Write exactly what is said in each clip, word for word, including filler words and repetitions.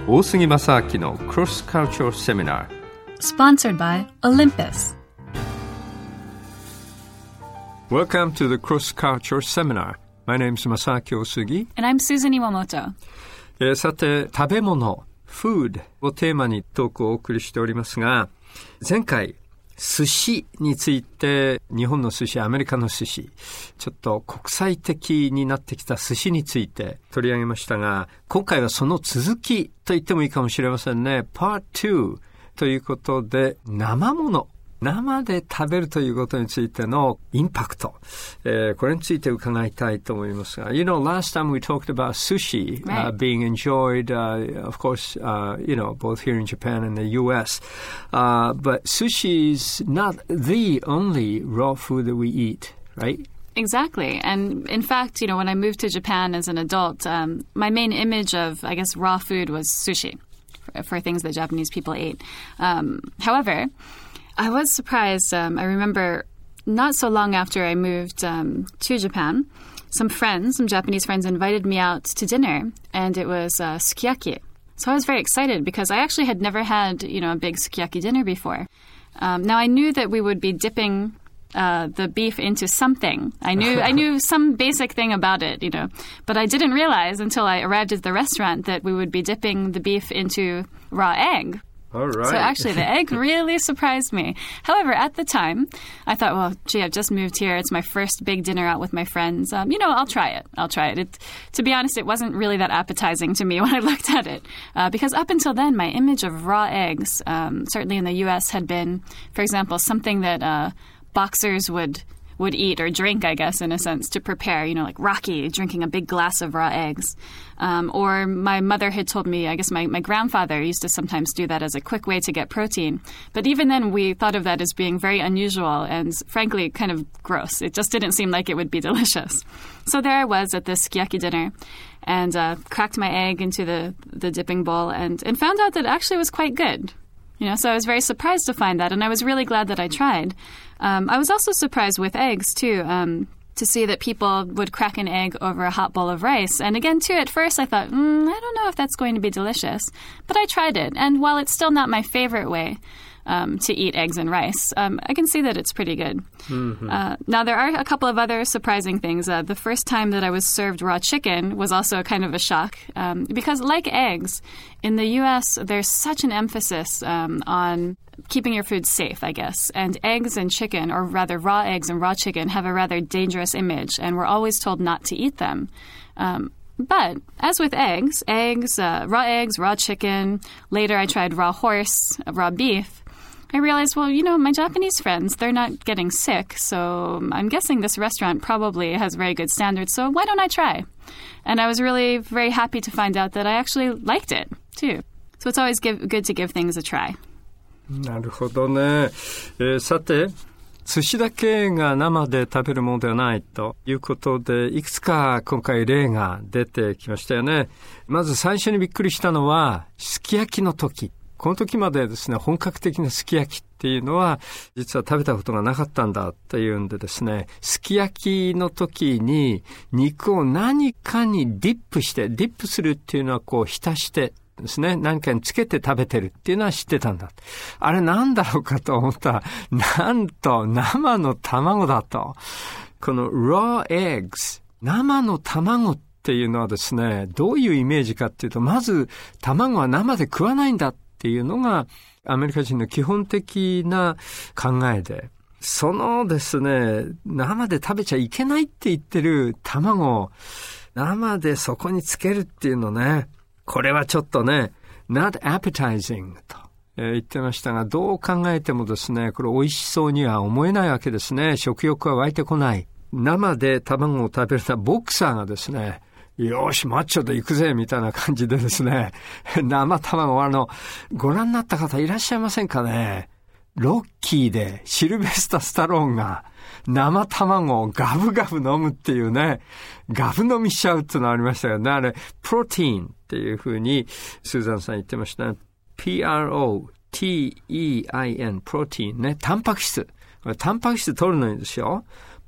大杉正明の Cross Cultural Seminar Sponsored by Olympus. Welcome to the Cross Cultural Seminar. My name is Masaaki Osugi. And I'm Susan Iwamoto. えー、さて、食べ物、food をテーマにトークをお送りしておりますが、前回、寿司について、日本の寿司、アメリカの寿司、ちょっと国際的になってきた寿司について取り上げましたが、今回はその続きと言ってもいいかもしれませんね。パートにということで、生もの。生で食べるということについてのインパクト、えー、これについて伺いたいと思いますが、You know, last time we talked about sushi、right. uh, being enjoyed, uh, of course, uh, you know, both here in Japan and the U S. Uh, but sushi is not the only raw food that we eat, right? Exactly. And in fact, you know, when I moved to Japan as an adult, um, my main image of, I guess, raw food was sushi for, for things that Japanese people ate. Um, however, I was surprised. Um, I remember not so long after I moved um, to Japan, some friends, some Japanese friends invited me out to dinner, and it was uh, sukiyaki. So I was very excited because I actually had never had, you know, a big sukiyaki dinner before. Um, now I knew that we would be dipping uh, the beef into something. I knew I knew some basic thing about it, you know, but I didn't realize until I arrived at the restaurant that we would be dipping the beef into raw egg. All right. So actually, the egg really surprised me. However, at the time, I thought, well, gee, I've just moved here. It's my first big dinner out with my friends. Um, you know, I'll try it. I'll try it. it. To be honest, it wasn't really that appetizing to me when I looked at it. Uh, because up until then, my image of raw eggs, um, certainly in the U S, had been, for example, something that uh, boxers would... would eat or drink, I guess, in a sense, to prepare, you know, like Rocky drinking a big glass of raw eggs. Um, or my mother had told me, I guess my, my grandfather used to sometimes do that as a quick way to get protein. But even then, we thought of that as being very unusual and, frankly, kind of gross. It just didn't seem like it would be delicious. So there I was at this sukiyaki dinner and uh, cracked my egg into the, the dipping bowl and, and found out that it actually was quite good. You know, so I was very surprised to find that, and I was really glad that I tried. Um, I was also surprised with eggs, too, um, to see that people would crack an egg over a hot bowl of rice. And again, too, at first I thought, mm, I don't know if that's going to be delicious. But I tried it, and while it's still not my favorite way um, to eat eggs and rice, um, I can see that it's pretty good. Mm-hmm. Uh, now, there are a couple of other surprising things. Uh, the first time that I was served raw chicken was also kind of a shock, um, because like eggs, in the U S, there's such an emphasis um, on keeping your food safe, I guess. And eggs and chicken, or rather raw eggs and raw chicken, have a rather dangerous image, and we're always told not to eat them. Um, but as with eggs, eggs, uh, raw eggs, raw chicken, later I tried raw horse, uh, raw beef, I realized, well, you know, my Japanese friends, they're not getting sick, so I'm guessing this restaurant probably has very good standards, so why don't I try? And I was really very happy to find out that I actually liked it, too. So it's always give, good to give things a try. なるほどね。えー、さて、寿司だけが生で食べるものではないということで、いくつか今回例が出てきましたよね。まず最初にびっくりしたのは、すき焼きの時。この時までですね、本格的なすき焼きっていうのは、実は食べたことがなかったんだっていうんでですね、すき焼きの時に肉を何かにディップして、ディップするっていうのはこう浸してですね、何かにつけて食べてるっていうのは知ってたんだ。あれなんだろうかと思ったら、なんと生の卵だと。この raw eggs、生の卵っていうのはですね、どういうイメージかっていうと、まず卵は生で食わないんだっていうのがアメリカ人の基本的な考えで、そのですね、生で食べちゃいけないって言ってる卵を生でそこにつけるっていうのね、これはちょっとね、not appetizing と言ってましたが、どう考えてもですね、これ美味しそうには思えないわけですね。食欲は湧いてこない。生で卵を食べるのはボクサーがですね、よし、マッチョで行くぜみたいな感じでですね、生卵、あの、ご覧になった方いらっしゃいませんかね。ロッキーでシルベスタ・スタローンが生卵をガブガブ飲むっていうね、ガブ飲みしちゃうっていうのありましたよね。あれ、プロテインっていうふうにスーザンさん言ってましたね。ピーアールオーティーイーアイエヌ、プロテインね、タンパク質。これタンパク質取るのにですよ。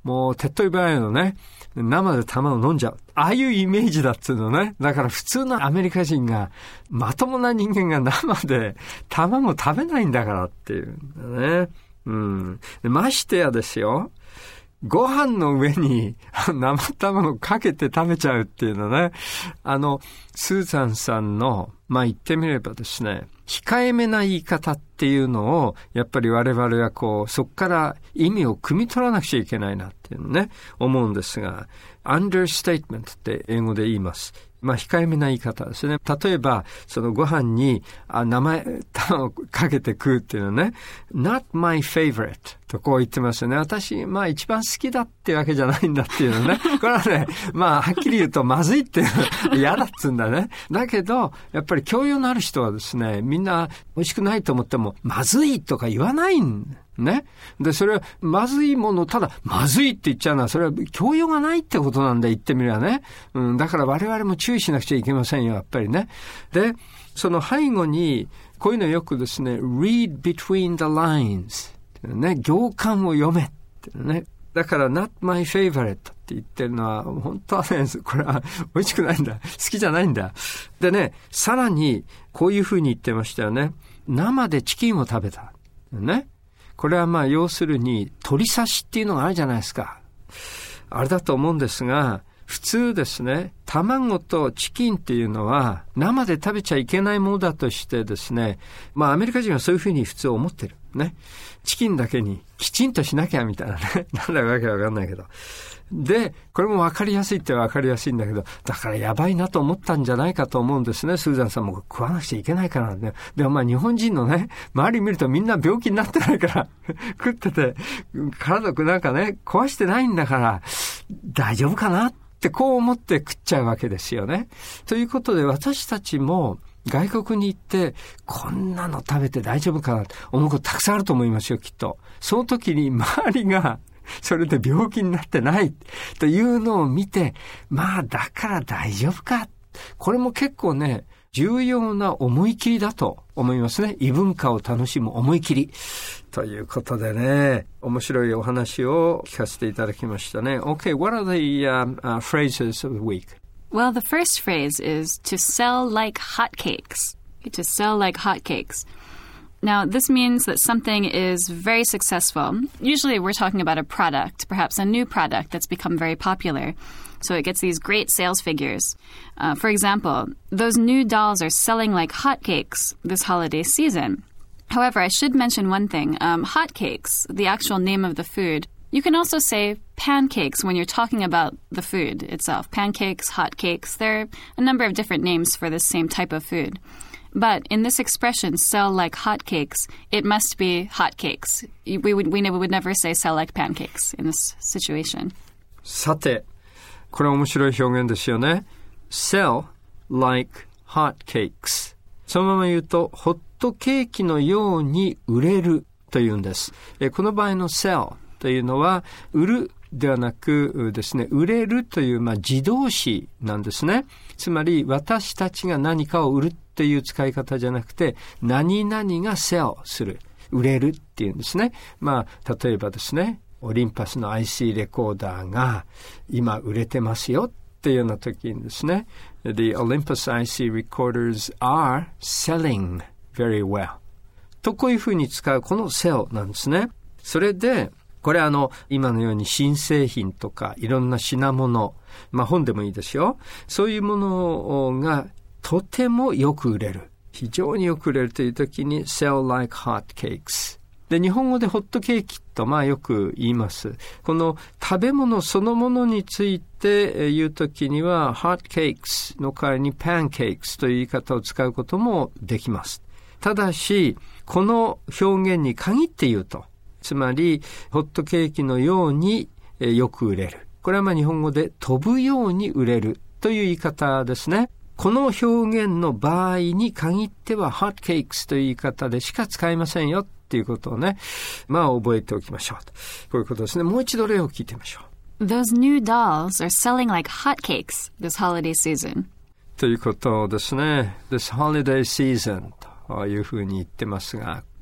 もう手っ取り早いのね。生で卵飲んじゃう。ああいうイメージだっつうのね。だから普通のアメリカ人が、まともな人間が生で卵食べないんだからっていうね。うん。ましてやですよ。ご飯の上に生卵かけて食べちゃうっていうのね。あの、スーザンさんの、まあ言ってみればですね、控えめな言い方っていうのを、やっぱり我々はこう、そこから意味を汲み取らなくちゃいけないなっていうのね、思うんですが、understatement って英語で言います。まあ、控えめな言い方ですね。例えば、そのご飯に、あ、名前、をかけて食うっていうのね、not my favorite とこう言ってますよね。私、まあ一番好きだってわけじゃないんだっていうのね。これはね、まあはっきり言うとまずいっていうの嫌だっつうんだね。だけど、やっぱり教養のある人はですね、みんな美味しくないと思っても、まずいとか言わないんだ。ね。で、それは、まずいもの、ただ、まずいって言っちゃうのは、それは教養がないってことなんだ、言ってみればね。うん、だから我々も注意しなくちゃいけませんよ、やっぱりね。で、その背後に、こういうのよくですね、read between the lines ってね、行間を読めってね。だから、not my favorite って言ってるのは、本当はね、これは美味しくないんだ。好きじゃないんだ。でね、さらに、こういうふうに言ってましたよね。生でチキンを食べた。ね。これはまあ要するに鶏刺しっていうのがあるじゃないですか。あれだと思うんですが、普通ですね、卵とチキンっていうのは生で食べちゃいけないものだとしてですね、まあアメリカ人はそういうふうに普通思ってる。ね。チキンだけにきちんとしなきゃみたいなね。なんだかわけわかんないけど。で、これもわかりやすいってわかりやすいんだけど、だからやばいなと思ったんじゃないかと思うんですね。スーザンさんも食わなくちゃいけないからね。でもまあ日本人のね、周り見るとみんな病気になってないから食ってて、体なんかね、壊してないんだから大丈夫かなってこう思って食っちゃうわけですよね。ということで私たちも外国に行ってこんなの食べて大丈夫かなと思うことたくさんあると思いますよ、きっと。その時に周りがそれで病気になってないというのを見て、まあだから大丈夫か。これも結構ね、重要な思い切りだと思いますね。異文化を楽しむ思い切り。ということでね、面白いお話を聞かせていただきましたね。Okay, what are the、uh, uh, phrases of the week? Well, the first phrase is to sell like hotcakes. To sell like hotcakes.Now, this means that something is very successful. Usually we're talking about a product, perhaps a new product that's become very popular. So it gets these great sales figures. Uh, for example, those new dolls are selling like hotcakes this holiday season. However, I should mention one thing. Um, hotcakes, the actual name of the food, you can also say pancakes when you're talking about the food itself. Pancakes, hotcakes, there are a number of different names for this same type of food.But in this expression, sell like hotcakes, it must be hotcakes. We would, we would never say sell like pancakes in this situation. さて、これは面白い表現ですよね。sell like hotcakes。そのまま言うと、ホットケーキのように売れるというんです。えこの場合の sell というのは、売るではなくですね、売れるという、まあ、自動詞なんですね。つまり、私たちが何かを売るっていう使い方じゃなくて、何々が sell する、売れるっていうんですね。まあ、例えばですね、オリンパスの アイシー レコーダーが今売れてますよっていうような時にですね、The Olympus アイシー recorders are selling very well とこういうふうに使うこの sell なんですね。それで、これあの、今のように新製品とかいろんな品物、まあ本でもいいですよ。そういうものがとてもよく売れる。非常によく売れるという時に sell like hotcakes。で、日本語でホットケーキとまあよく言います。この食べ物そのものについて言う時には hotcakes の代わりに pancakes という言い方を使うこともできます。ただし、この表現に限って言うと、つまり、ホットケーキのようによく売れる。これはまあ日本語で飛ぶように売れるという言い方ですね。この表現の場合に限っては hot cakes という言い方でしか使いませんよっていうことをね、まあ覚えておきましょうと。こういうことですね。もう一度例を聞いてみましょう。Those new dolls are selling like hotcakes this holiday season. ということですね。This holiday season というふうに言ってますが、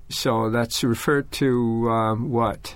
So that's referred to um, what?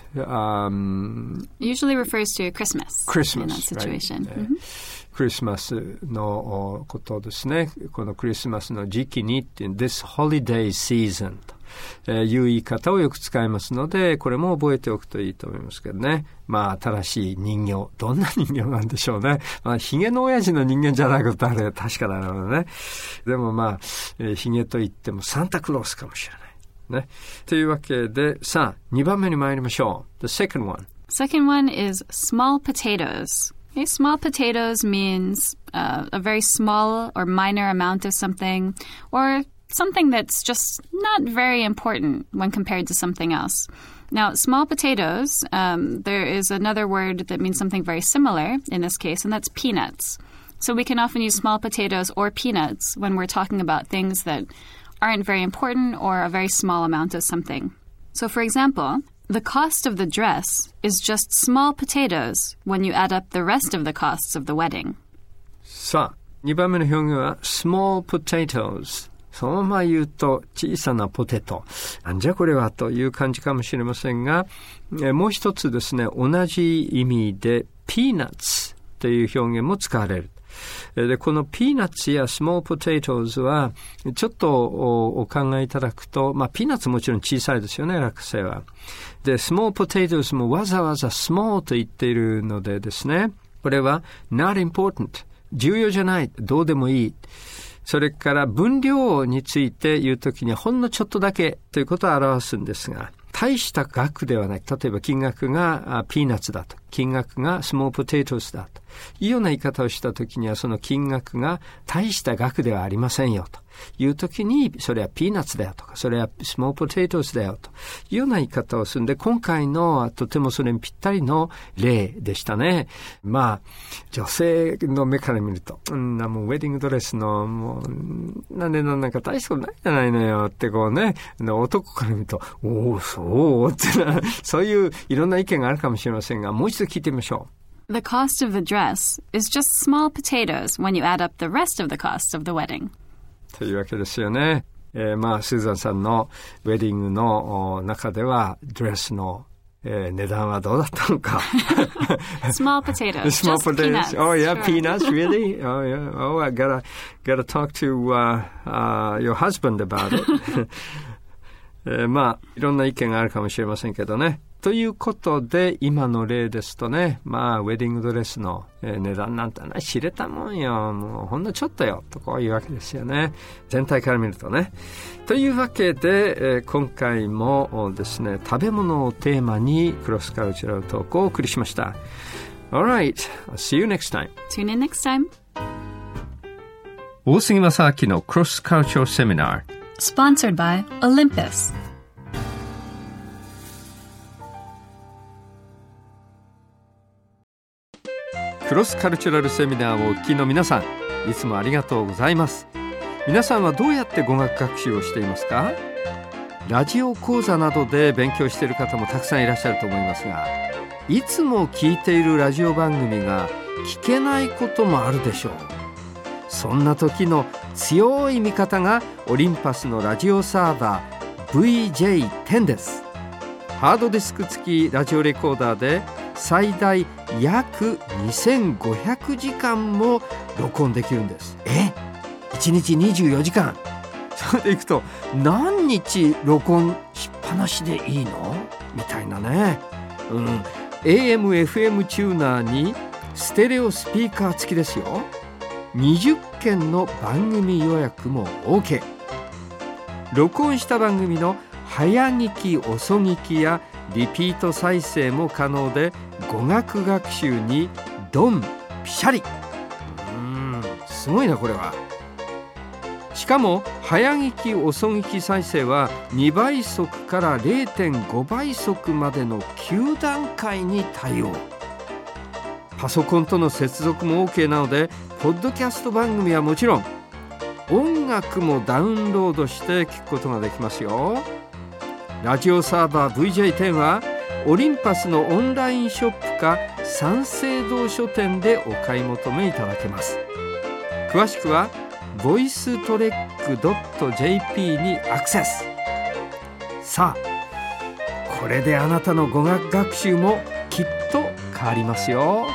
Um, Usually refers to Christmas. Christmas, in that situation. right? Mm-hmm. クリスマスのことですね。このクリスマスの時期に This holiday season という言い方をよく使いますので、これも覚えておくといいと思いますけどね。まあ新しい人形、どんな人形なんでしょうね。まあヒゲの親父の人間じゃないことあれ確かだろうね。でもまあ、えー、ヒゲといってもサンタクロースかもしれない。ね。というわけで、さあ、にばんめに参りましょう。The second one. Second one is small potatoes. Okay, small potatoes means uh, a very small or minor amount of something, or something that's just not very important when compared to something else. Now, small potatoes, um, there is another word that means something very similar in this case, and that's peanuts. So we can often use small potatoes or peanuts when we're talking about things that aren't very important or a very small amount of something. So, for example, the cost of the dress is just small potatoes when you add up the rest of the costs of the wedding. さあ、にばんめの表現は small potatoes。そのまま言うと小さなポテト。なんじゃこれはという感じかもしれませんが、えもう一つですね、同じ意味で peanuts という表現も使われる。で、このピーナッツやスモールポテトーズはちょっと お, お考えいただくと、まあピーナッツもちろん小さいですよね、落花生は。で、スモールポテトーズもわざわざスモールと言っているのでですね、これは not important、重要じゃない、どうでもいい。それから分量について言うときにほんのちょっとだけということを表すんですが、大した額ではない。例えば金額がピーナッツだと。金額がスモールポテトーズだというような言い方をしたときには、その金額が大した額ではありませんよというときに、それはピーナッツだよとか、それはスモールポテトーズだよというような言い方をするんで、今回のはとてもそれにぴったりの例でしたね。まあ、女性の目から見ると、うんな、もうウェディングドレスの、もう、なんでなんか大したことないじゃないのよってこうね、男から見ると、おお、そうってな、そういういろんな意見があるかもしれませんが、もう一度聞いてみましょう。 The cost of the dress is just small potatoes when you add up the rest of the costs of the wedding. というわけですよね。えー、まあ、スーザンさんのウェディングの中では、ドレスの、えー、値段はどうだったのか。 Small potatoes. Small just potatoes. Peanuts. Oh, yeah, Sure. peanuts, really? Oh, yeah. Oh, I gotta, gotta talk to, uh, uh, your husband about it. えー、まあ、いろんな意見があるかもしれませんけどね。ということで、今の例ですとね、まあ、ウェディングドレスの、えー、値段なんてのは知れたもんよ。もうほんのちょっとよ。とこういうわけですよね。全体から見るとね。というわけで、えー、今回もですね、食べ物をテーマにクロスカルチャラルトークをお送りしました。Alright, I'll see you next time. Tune in next time. 大杉正明のクロスカルチャルセミナー。 Sponsored by Olympus. クロスカルチュラルセミナーをお聞きの皆さん、いつもありがとうございます。皆さんはどうやって語学学習をしていますか？ラジオ講座などで勉強している方もたくさんいらっしゃると思いますが、いつも聞いているラジオ番組が聞けないこともあるでしょう。そんな時の強い味方がオリンパスのラジオサーバー ブイジェイテン です。ハードディスク付きラジオレコーダーで最大約にせんごひゃくじかんも録音できるんです。え？いちにちにじゅうよじかん。それでいくと何日録音しっぱなしでいいの？みたいなね。うん。エーエム、エフエム チューナーにステレオスピーカー付きですよ。にじゅっけんの番組予約も OK。 録音した番組の早聞き遅聞きやリピート再生も可能で、語学学習にドンピシャリ。うーん、すごいなこれは。しかも早聞き遅聞き再生はにばい速から れいてんごばい速までのきゅうだんかいに対応。パソコンとの接続も OK なので、ポッドキャスト番組はもちろん音楽もダウンロードして聞くことができますよ。ラジオサーバー ブイジェイテン はオリンパスのオンラインショップか三省堂書店でお買い求めいただけます。詳しくは ボイストレックドットジェーピー にアクセス。 さあこれであなたの語学学習もきっと変わりますよ。